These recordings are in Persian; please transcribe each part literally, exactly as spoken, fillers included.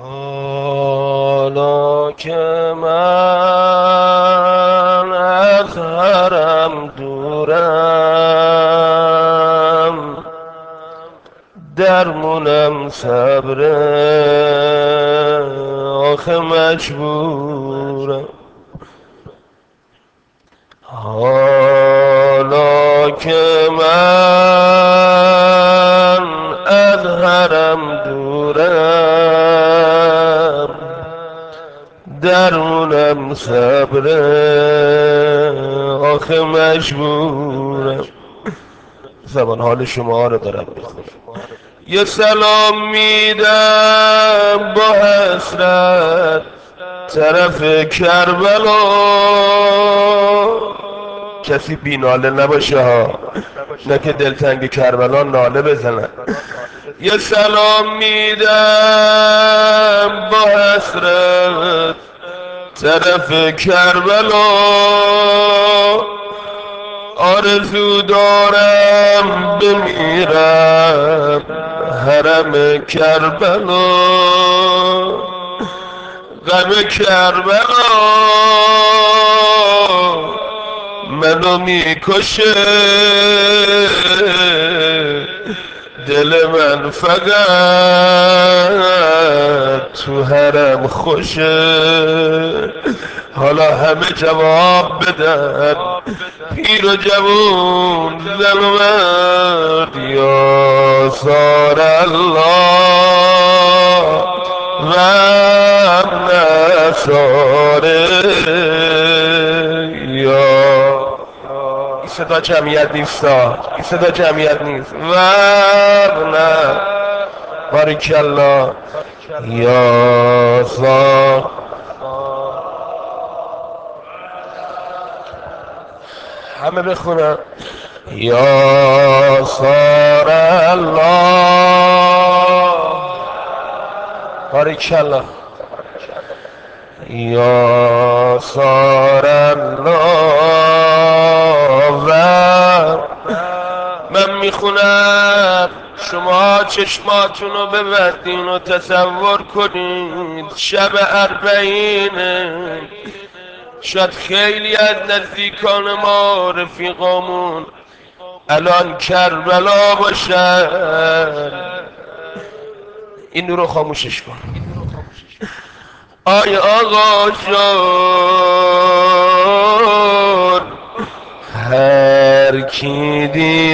حالا که من از حرم دورم، درمونم صبره، آخه مجبورم. حالا که من از حرم دورم، درمونم صبره، آخه مجبورم. زبان حال شما رو دارم میخونم. یه سلام میدم با حسرت طرف کربلا، کسی بی ناله نباشه ها، نه که دلتنگ کربلا ناله بزنن. یه سلام میدم با حسرت طرف کربلا، آرزو دارم بمیرم حرم کربلا، غم کربلا منو میکشه، دل من فقط تو حرم خوشه. حالا همه جواب بدن، پیر و جوون، زن و مرد، یا سار الله و نصاره. یا این صدا جمعیت نیست، این صدا جمعیت نیست. و نه باریکالله. یا سار، همه بخونن. یا سار الله، باریکالله. یا سار الله و من میخونم، شما چشماتون رو ببندین و تصور کنید شب اربعینه. شاید خیلی از نزدیکان ما رفیقامون الان کربلا باشن. این نور رو خاموشش کن. آی آقا جان، هر کی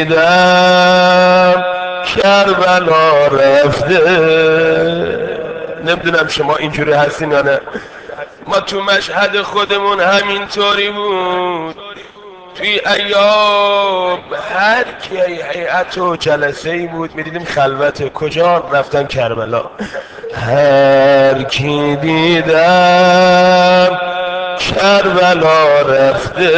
دیدم کربلا رفته. نمیدونم شما اینجوری هستین یا نه. ما تو مشهد خودمون همینطوری بود. توی ایام هر کی هیئت و جلسه ای بود میدیدیم خلوته، کجا رفتن کربلا. هر کی دیدم کربلا رفته،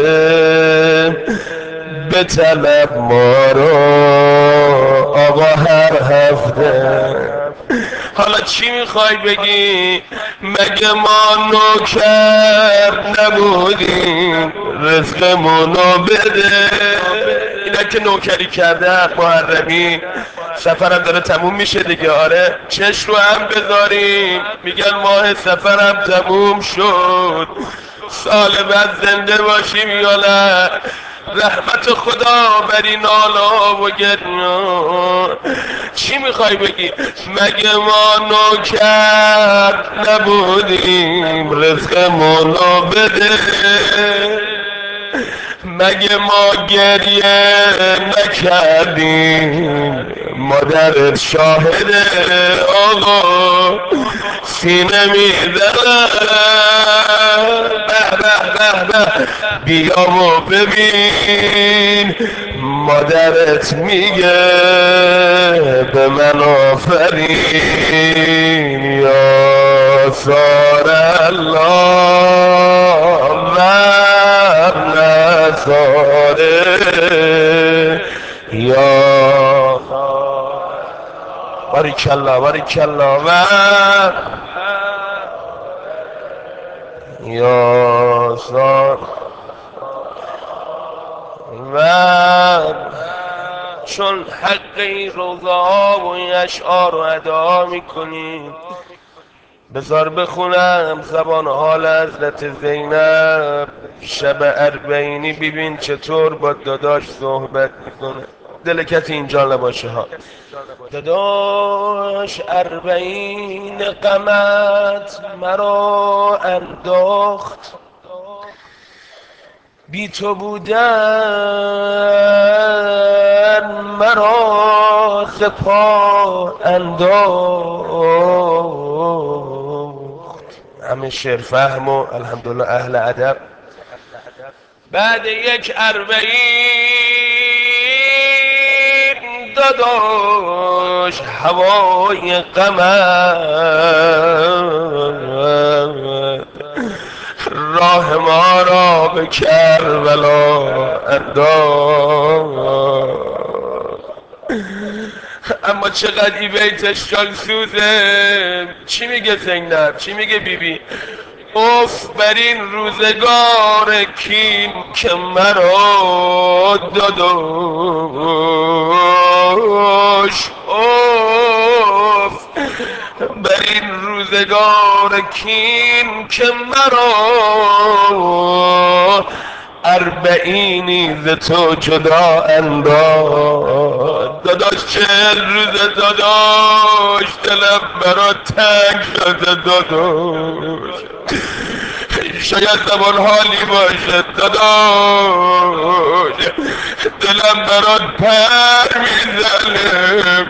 به طلب ما رو آقا هر هفته. حالا چی میخوای بگی؟ مگه ما نوکر نبودیم؟ رزقمونو بده. اینا که نوکری کرده محرمی، سفرم داره تموم میشه دیگه. آره چش رو هم بذاریم، میگن ماه سفرم تموم شد، سال بعد زنده باشیم یا نه. رحمت خدا بر این نالا و گریان. چی میخوای بگی؟ مگه ما نوکر نبودیم؟ رزقمونو بده. مگه ما گریه نکردیم؟ مادرت شاهده آقا، سینه میزنم. به به به به، بیا و ببین مادرت میگه به من آفرین. یا سار الله و نصاره. یا باریکالله باریکالله و یا سار. و چون حق این روزا و این اشعار رو ادا میکنیم، بذار بخونم زبان حال حضرت زینب. شب اربعینی ببین چطور با داداش صحبت میکنه. دل کسی اینجا نباشه ها. داداش اربعین غمت مرا انداخت، بی تو بودن مرا ز پا انداخت. همه شعر فهم و الحمدلله اهل ادب. بعد یک اربعین داداش هوای غمت راه ما را به کربلا انداخت. اما چقدر ای بیتش جان سوزه. چی میگه زینب؟ چی میگه بیبی؟ اف بر این روزگار کین که مرا داداش، اف بر این روزگار کین که مرا اربعینی ز تو جدا انداخت. داداش چهل روز داداش دلم برات تنگ شده داداش. شاید زبان حالی باشه داداش، دلم برات پر میزنه.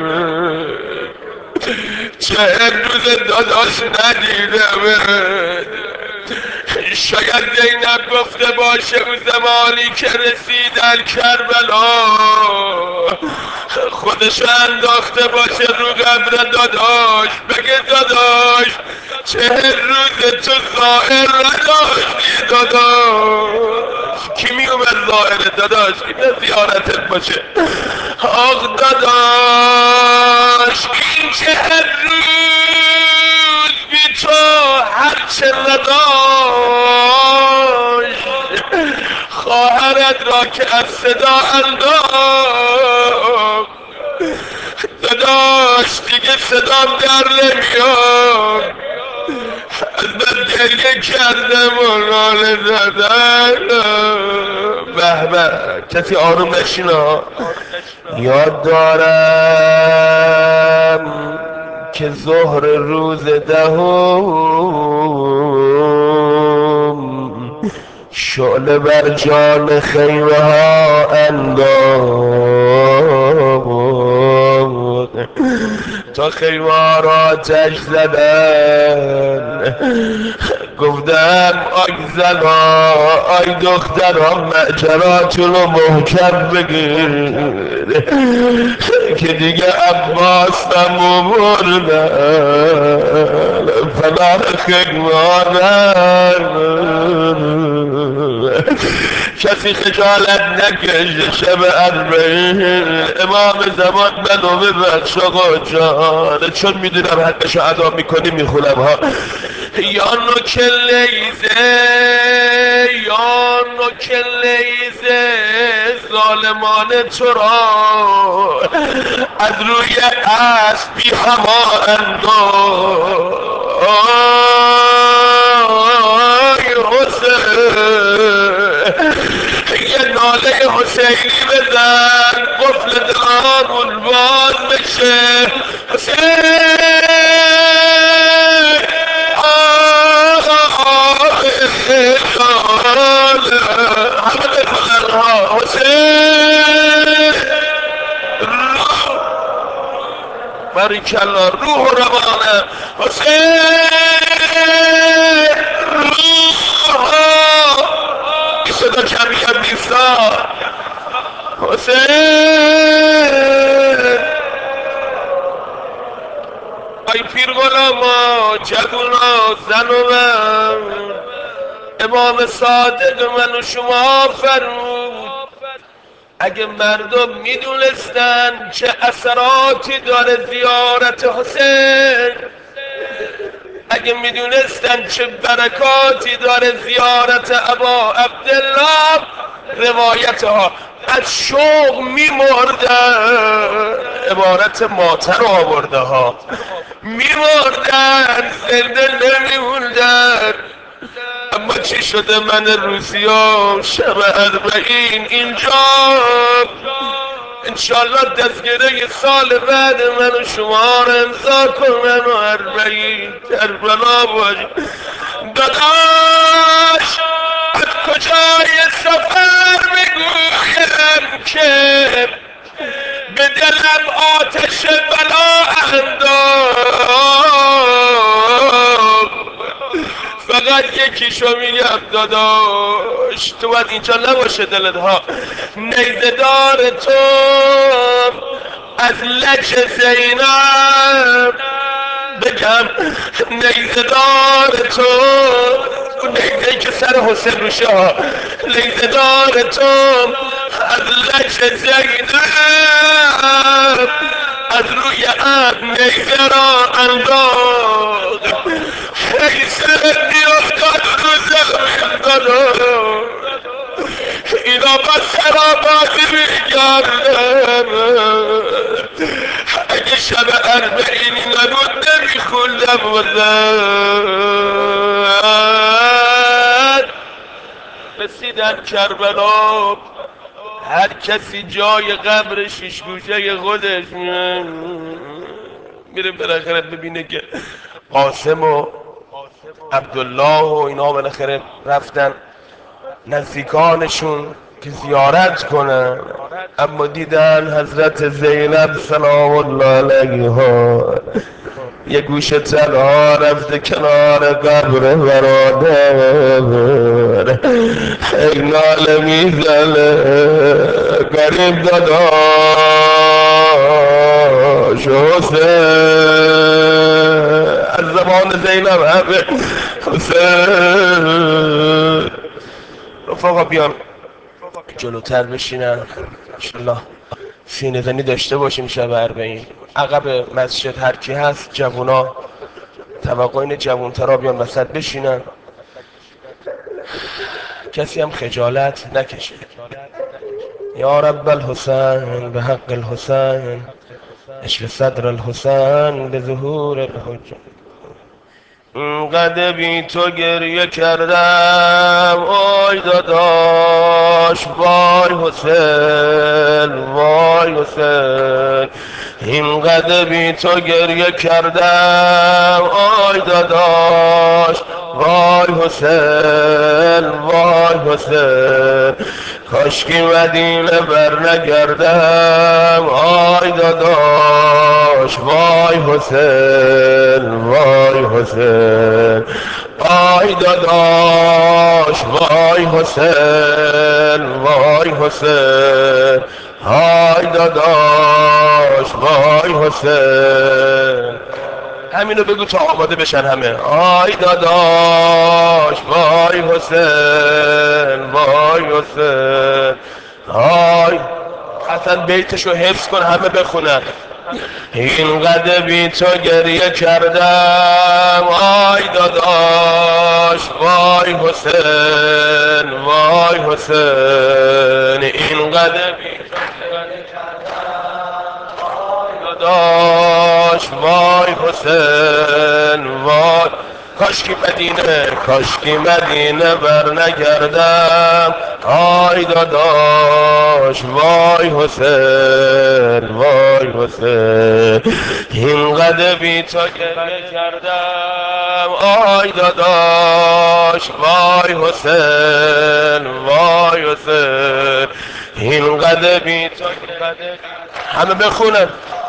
چهل روز داداش ندیدمت. شاید زینب گفته باشه اون زمانی که رسیدن کربلا خودشو انداخته باشه رو قبر داداش، بگه داداش چهل روز تو ظاهر نداشتی داداش. کی می اومد ظاهر داداش؟ کی به زیارتت باشه؟ آخ داداش این چهل روز بی تو هرچه نداشت خواهرت را که از صدا انداخت. داداش دیگه صدام در نمیاد، از من گریه کردم و ناله زدم. به به کسی آروم نشینا. یاد دارم که ظهر روز دهم شعله بر جان خیمه ها انداخت. تا خیمه ها را آتش زدن گفتم آی زنا آی دختران معجراتون رو محکم بگیر که دیگه عباس نمو بردن فلا خیمارن. کسی خجالت نکشه شب اربعین امام زمان منو ببخش آقا جان، چون میدونم حقشو ادا میکنی میخونم ها. یا نوک لیزه یا نوک لیزه ظالمان تو را از روی اسب بی هوا انداخت. حسین یه ناله حسینی بزن قفل دلامون باز بشه. حسین همه بکنن ها. حسین باریکلا روح و روانه. حسین روح صدا کمی هم نیستا. حسین ای پیر غلاما جوونا زن و من امام صادق من و شما فرمود اگه مردم میدونستن چه اثراتی داره زیارت حسین، اگه میدونستن چه برکاتی داره زیارت ابا عبدالله، روایت ها از شوق میمردن، عبارت ماتر آورده ها، میمردن زنده نمیموندن. اما چی شده من روسیا شب اربعین اینجا، انشالله دستگیره سال بعد من و شما رو امضا کنن و اربعین کربلا باشه. داداش از کجای سفر میگویم که به دلم آتش بلا انداخت، فقط یکیشو میگم داداش، تو باید اینجا نباشه دلت ها، نیزه دار تو از لج زینب بگم، نیزه دار تو، اون نیزه که سر حسین روشه ها، نیزه دار تو از لج زینب از روی عب نیزه را انداخت، حیث میافتاد رو زمین داداش، اینا با سرابازی میگردن، اگه شب اربعین نبود نمیخوندم وزن. رسیدن کربلا، هر کسی جای قبر شیش گوشه خودش میره بالاخره ببینه که قاسم و عبدالله و اینا بالاخره رفتن نزدیکانشون که زیارت کنن، اما دیدن حضرت زینب سلام الله علیها یه گوشه تنها رفته کنار قبر برادر، ای ناله میزنه قریب داداش حسین، از زمان زینب همه حسین. رفاقا بیان جلوتر بشینن انشالله سینه زنی داشته باشیم شب اربعین. عقب مسجد هر کی هست جوونا توقع اینه جوونترا بیان وسط بشینن، کسی هم خجالت نکشه. یا رب الحسین به حق الحسین اشف صدر الحسین به ظهور الحجه. اینقدر بی تو گریه کردم آی داداش وای حسین وای حسین، اینقدر بی تو گریه کردم آی داداش وای حسین وای حسین، کاشکی مدینه بر نگردم آی داداش وای حسین وای حسین، آی داداش وای حسین وای حسین، آی داداش وای حسین. همینو بگو تا آماده بشن همه. آی داداش وای حسین وای حسین، آی اصلا بیتشو حفظ کن همه بخونن. اینقدر بی تو گریه کردم آی داداش وای حسین وای حسین، اینقدر بی تو گریه کردم آی داداش وای حسین وای، کاشکی مدینه کاشکی مدینه بر نگردم آی داداش وای حسین وای حسین، اینقدر بی تو گریه کردم آی داداش وای حسین وای حسین، اینقدر بی تو گریه همه بخونن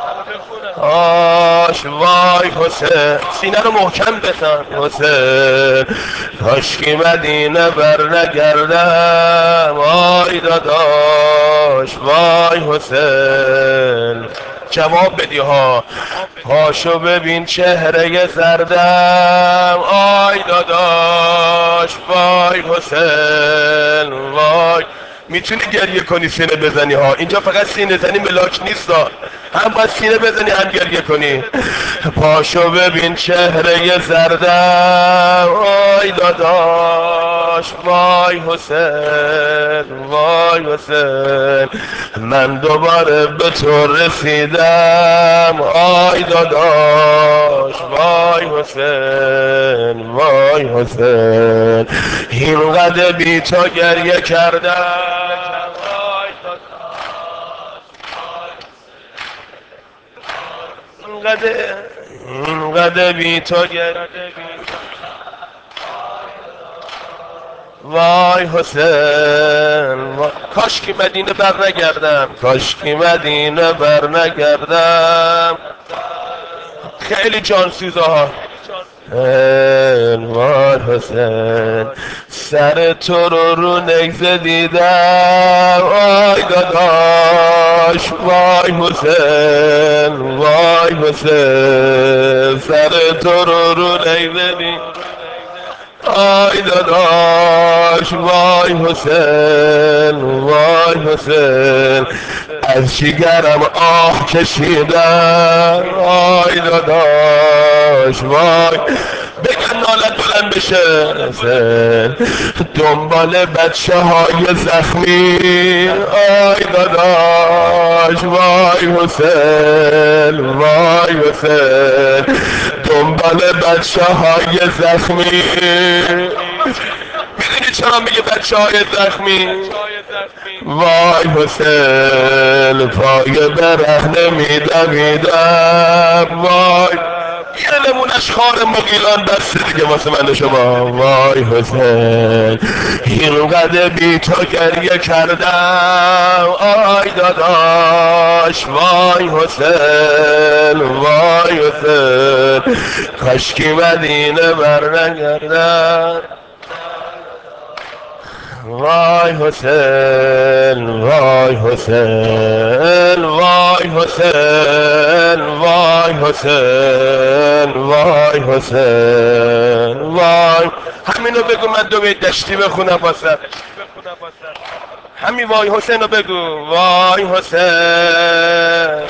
آش وای حسین، سینه رو محکم بزن حسین، کاشکی مدینه بر نگردم آی داداش وای حسین. جواب بدی ها، پاشو ببین چهره زردم آی داداش وای حسین وای. میتونی گریه کنی سینه بزنی ها، اینجا فقط سینه زنی ملاک نیست ها، هم باید سینه بزنی هم گریه کنی. پاشو ببین چهره زردم، وای داداش وای حسین وای حسین، من دوباره به تو رسیدم، آی داداش وای حسین وای حسین، اینقدر بی تو گریه کردم، وای اینقدر اینقدر بی تو گریه، وای حسین وای. کاش که مدینه بر نگردم، کاش که مدینه بر نگردم، خیلی جانسوزه ها. وای حسین سر تو رو رو نگزه دیدم، وای داداش وای حسین وای حسین، سر تو رو رو نگزه دیدم، آی داداش وای حسین وای حسین، از جگرم آه کشیدم، آی داداش وای. بگن نالت بلند بشه حسین، دنبال بچه های زخمی، آی داداش وای حسین وای حسین، دنبال بچه های زخمی. میدونی چرا میگه بچه های زخمی؟ وای حسین پای برهنه میدویدم، وای یه نمونش خار مقیلان بسته دیگه واسه من شما. وای حسین اینقدر بی تو گریه کردم، آی داداش وای حسین وای حسین، کاشکی مدینه بر نگردم، وای حسین وای حسین وای حسین وای حسین وای حسین وای. همینو بگو من دو بیت دشتی بخونم واسه همین وای حسین رو بگو. وای حسین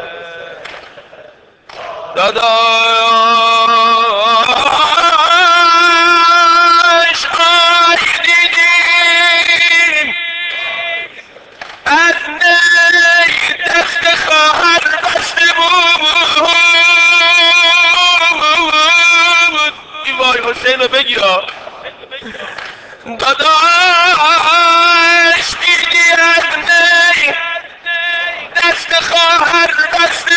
داداش آی دیدیم از نی دست خواهر بسته بود. وای حسین رو بگی داداش دیدی از نی دست خواهر بسته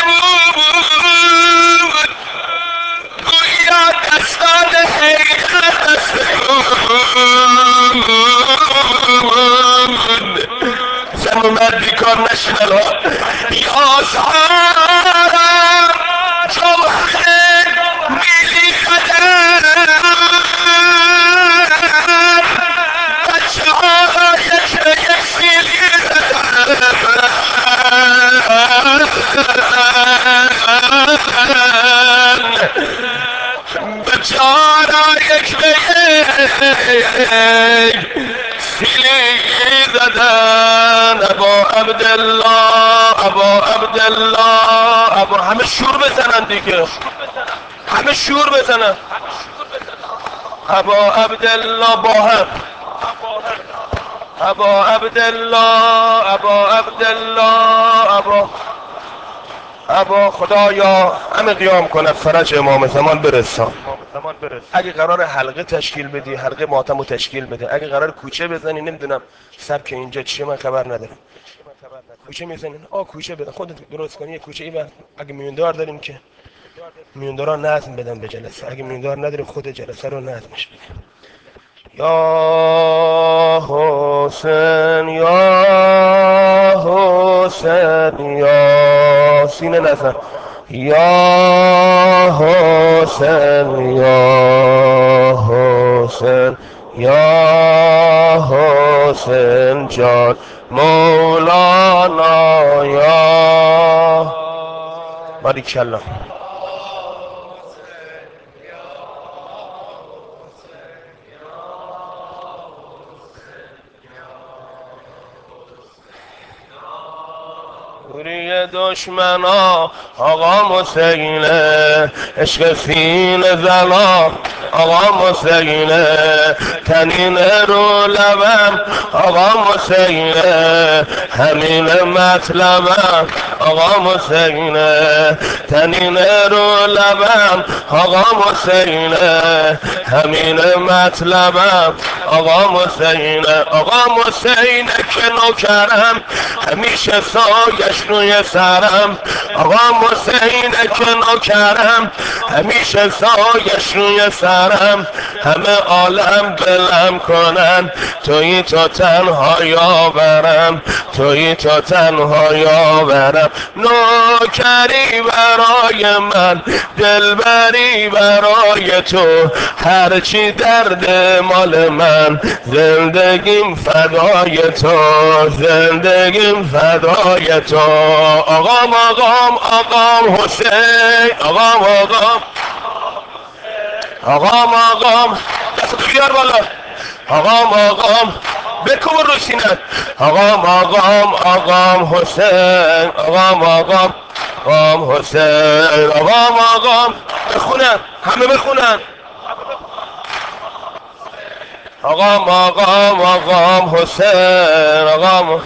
بود، گویا دستان حیدر بسته بود. زن و مرد بیکار نشدن ها. یا سهارم جوهر نیلی قدر، بچه ها را یک یک سیلی زدن، بچه ها را یک به یک سیلی زدن. ابا عبدالله ابا عبدالله ابا، همه شور بزنن دیگه، همه شور بزنن. ابا عبدالله با هم، ابا عبدالله ابا عبدالله ابا ابا خدایا همه قیام کنه فرج امام زمان برسان. اگه قرار حلقه تشکیل بدی حلقه ماتم رو تشکیل بده، اگه قرار کوچه بزنی نمیدونم سبک اینجا چیه من خبر ندارم، کوچه میزنین آ کوچه بزن خودت درست کنی یه کوچه. ای وقت اگه میوندار داریم که میوندارا نظم بدن به جلسه، اگه میوندار نداریم خود جلسه رو نظمش بدیم. یا حسین یا حسین یا سینه نزن، یا حسین یا حسین یا حسین جان مولانا یا باریکالله. کوری دشمنا آقا حسینه، عشق سینه زنا آقا حسینه، تنین رو لبم آقا حسینه، همین مطلبم آقا حسینه، تنین رو لبم آقا حسینه، همین مطلبم آقا حسینه. آقا حسینه که نوکرم همیشه سایش روی سرم، آقا حسینه که نوکرم همیشه سایش روی سرم، همه عالم دلم کنن توی تو تنها یاورم، توی تو تنها یاورم، نوکری برای من دلبری برای تو، هرچی درد مال من زندگیم فدای تو، زندگیم فدای تو. آقام آقام آقام حسین، آقام آقام آقام آقام دست بیار بالا، آقام آقام بکن رو سینت، آقام آقام آقام حسین، آقام آقام آقام حسین، آقام آقام بخونن همه بخونن، آقام آقام آقام حسین، آقام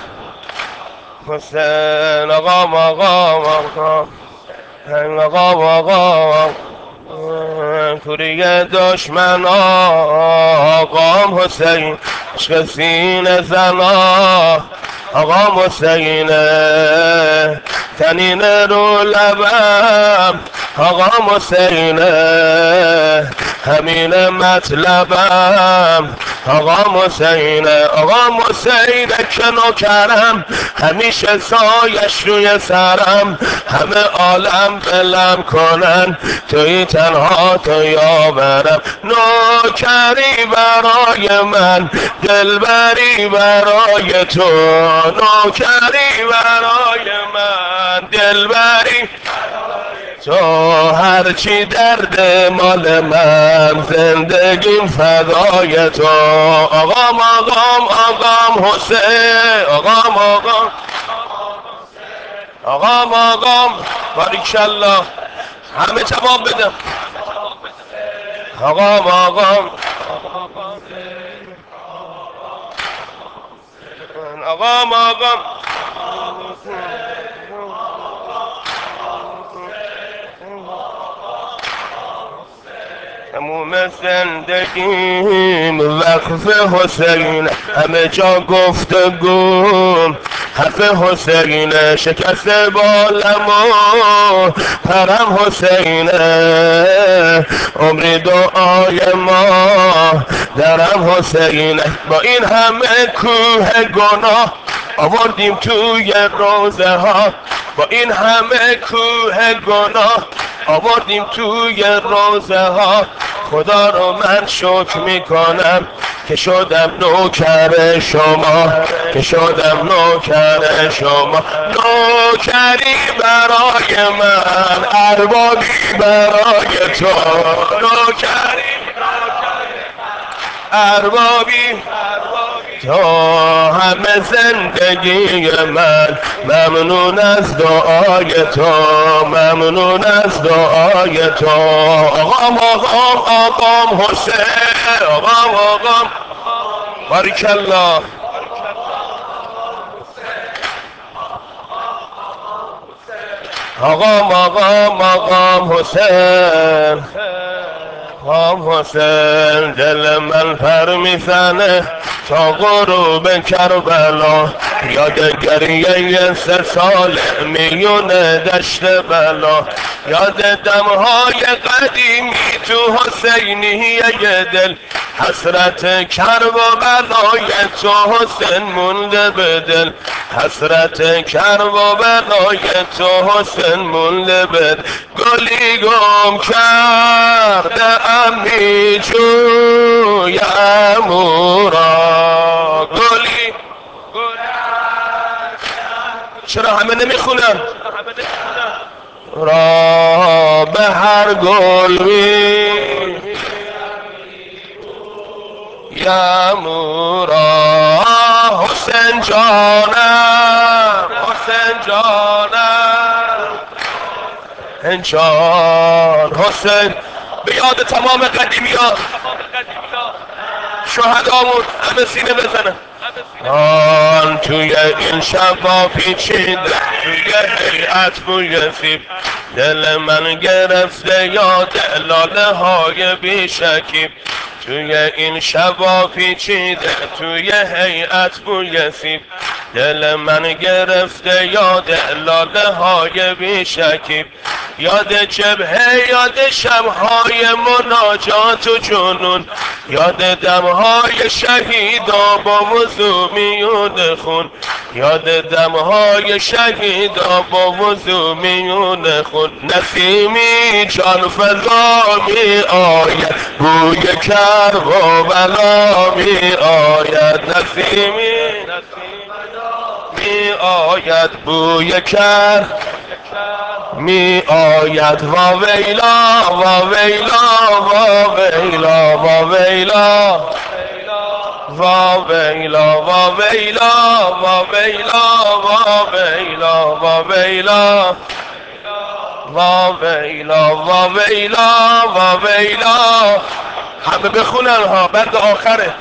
حسین، آقام آقام آقام آقام آقام کوری دشمن آقام حسین، عشق سینه زنا آقام حسینه، تنین رو لبم آقام حسینه، همین مطلبم آقام حسینه. آقام حسینه که نوکرم همیشه سایش روی سرم، همه عالم دلم کنن توی تنها تو یاورم، نوکری برای من دلبری برای تو، نوکری برای من دلبری تو، هرچی درد مال من زندگیم فدای تو. آقام آقام آقام حسین، آقام آقام آقام آقام باریکالله همه جواب بدم، آقام آقام آقام آقام تموم زندگیم وقف حسین، همه جا گفتگوم حرف حسینه، شکست بالم و پرم حسینه، عمری دعای ما درم حسینه، با این همه کوه گناه آوردیم توی روزه ها، با این همه کوه گناه آوردیم توی روزه ها، خدا رو من شکر میکنم که شدم نوکر شما، که شدم نوکر شما، نوکری برای من اربابی برای تو، نوکری اربابی تو، همه زندگی من ممنون از دعای تو، ممنون از دعای تو. آقام آقام آقام حسین، آقام آقام باریکالله، آقام آقام آقام حسین، آقام حسین، دل من پر میزنه تا غروب کربلا، یاد گریه سه سال میون دشت بلا، یاد دمهای قدیمی تو حسینیه دل، حسرت کرب و بلای تو حسین مونده به دل، حسرت کرب و بلای تو حسین مونده به دل، گلی گم کرده امی جویم او را، گلی چرا همه نمیخونن را به هر گل می یمورا، حسین جانم حسین جانم جان حسین به یاد تمام قدیمی ها شهدامون همه سینه بزنن آن توی این شبا پیچیده توی هیئت بوی سیب دل من گرفته یاد لاله های بیشکیب توی این شبا پیچیده توی هیئت بوی سیب دل من گرفته یاد لاله های بیشکیب یاد جبهه یاد شبهای مناجات و جنون یاد دمهای شهیدا با وضو میون خون یاد دمهای شهیدا با وضو میون خون نسیمی جان فضا می آید بوی کربلا می آید نسیمی می آید بوی کر می آید وا ویلا وا ویلا وا ویلا وا ویلا وا ویلا وا ویلا وا ویلا وا ویلا وا ویلا وا ویلا وا ویلا وا ویلا همه بخونن ها بند آخره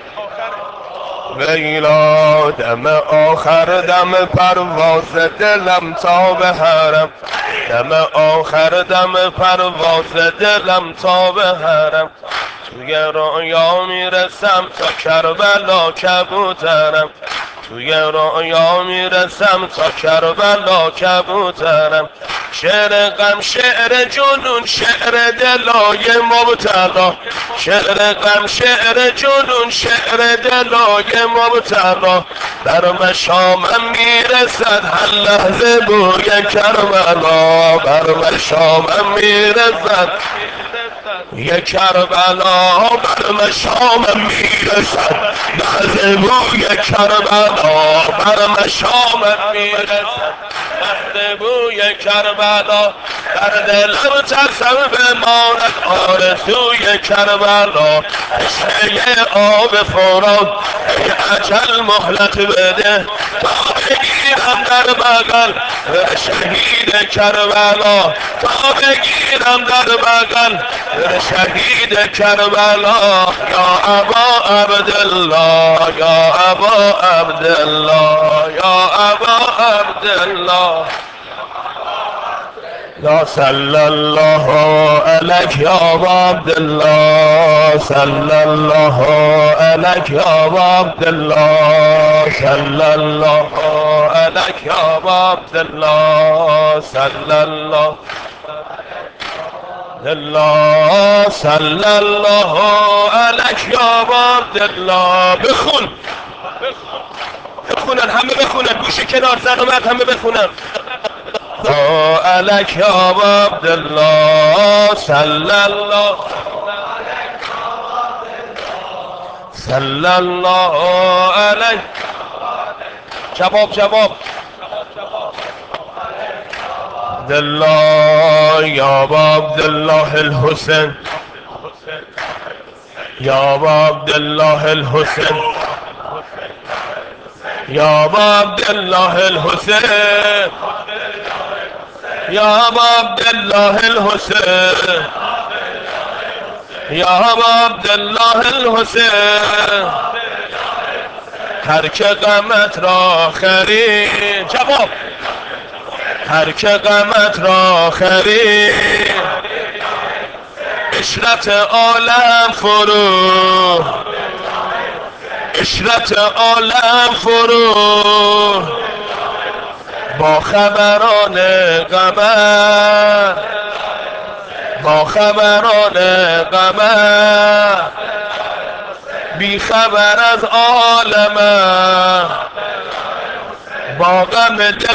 ویلا دم آخر دم پرواز دلم تا به حرم دم آخر دم پرواز دلم تا به حرم توی رویا میرسم تا کربلا کبوترم توی رویا میرسم تا کربلا کبوترم شعر غم شعر جنون شعر دلای مبتلا شعر غم شعر جنون شعر دلای مبتلا در مشامم میرسد هر لحظه بوی کربلا بر مشامم میرسد یک کربلا بر مشامم میرسد لحظه بوی کربلا بر مشامم میرسد لحظه بوی کربلا در دلم ترسم بماند آرزوی کربلا تشنه آب فرات ای اجل مهلت بده تا بگیرم در بغل شهید کربلا تا بگیرم در بغل شهید کربلا یا ابا عبدالله یا ابا عبدالله یا ابا عبدالله یا صلی الله علیک یا ابا عبدالله صلی الله علیک یا ابا عبدالله صلی الله علیک یا ابا عبدالله صلی الله الله صلی الله علیک یا ابا عبدالله بخون بخونن همه بخونن گوش کنار زحمت همه بخونن علیک یا ابا عبدالله صلی الله صلی الله علیک جواب جواب عبدالله یا ابا عبدالله الحسین یا ابا عبدالله الحسین یا ابا عبدالله الحسین یا ابا عبدالله الحسین یا ابا عبدالله الحسین هر که غمت را خرید جواب هر که غمت را خرید عشرت عالم فرو عشرت عالم فرو با خبران غمت با خبران غمت بی خبر از عالمت با غم دل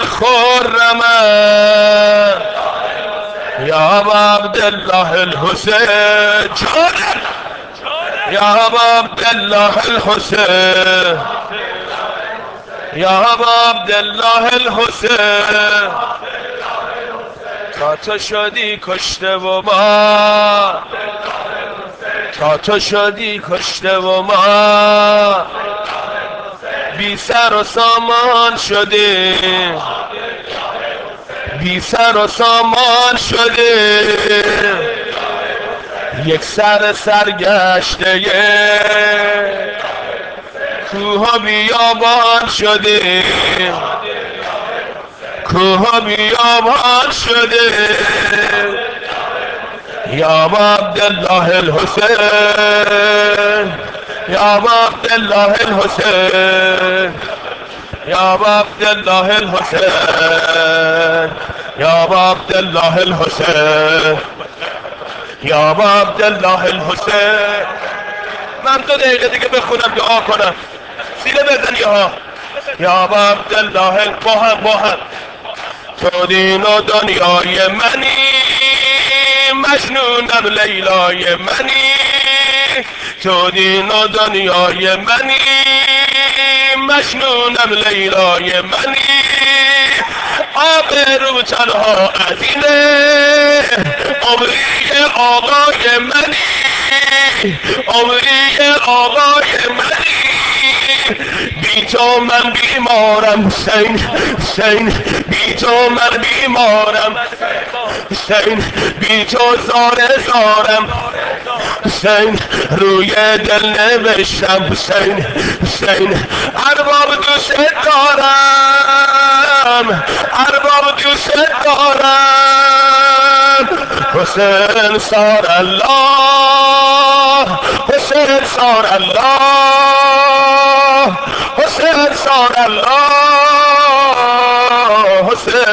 خرمت یا ابا عبدالله الحسین جانم یا ابا عبدالله الحسین یا ابا عبدالله الحسین تا تو شدی کشته و ما تا تو شدی کشته و ما بی سر و سامان شدیم بی سر و سامان شده، یک سر سرگشته کوه و بیابان شده، کوه و بیابان شده. یا عبدالله الحسین، یا عبدالله الحسین، یا عبدالله الحسین، یا عبدالله الحسین، یا عبدالله الحسین. من دو دقیقه دیگه بخونم دعا کنم، سینه بزنی ها. یا عبدالله با هم با هم. تو دین و دنیای منی، مجنونم لیلای منی. تو دین و دنیای منی، مجنونم لیلای منی. آبرو تنها از اینه، عمری آقای منی، عمری آقای منی. بی تو من بیمارم حسین، حسین بی تو من بیمارم حسین، بی تو زار زارم حسین، روی دل نوشتم حسین، حسین ارباب دوست دارم، ارباب دوست دارم. حسین سار الله، حسین سار الله، حسین سار الله، حسین